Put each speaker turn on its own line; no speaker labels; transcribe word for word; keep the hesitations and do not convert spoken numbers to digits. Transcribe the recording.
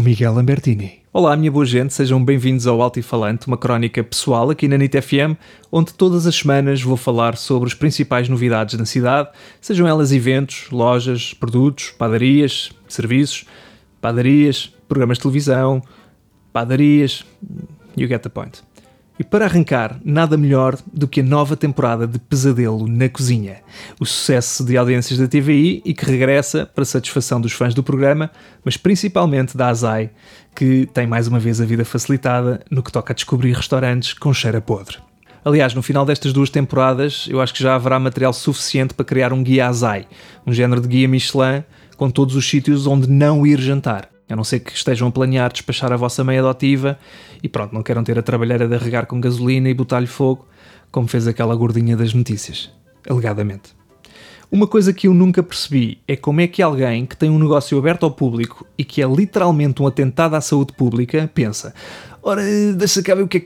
com Miguel Lambertini. Olá, minha boa gente, sejam bem-vindos ao Altifalante, uma crónica pessoal aqui na N I T F M, onde todas as semanas vou falar sobre as principais novidades da cidade, sejam elas eventos, lojas, produtos, padarias, serviços, padarias, programas de televisão, padarias, you get the point. E para arrancar, nada melhor do que a nova temporada de Pesadelo na Cozinha, o sucesso de audiências da T V I e que regressa para satisfação dos fãs do programa, mas principalmente da Azai, que tem mais uma vez a vida facilitada no que toca a descobrir restaurantes com cheiro a podre. Aliás, no final destas duas temporadas, eu acho que já haverá material suficiente para criar um guia Azai, um género de guia Michelin com todos os sítios onde não ir jantar. A não ser que estejam a planear despachar a vossa mãe adotiva e pronto, não queiram ter a trabalheira de regar com gasolina e botar-lhe fogo, como fez aquela gordinha das notícias, alegadamente. Uma coisa que eu nunca percebi é como é que alguém que tem um negócio aberto ao público e que é literalmente um atentado à saúde pública pensa: ora, deixa cá ver o que é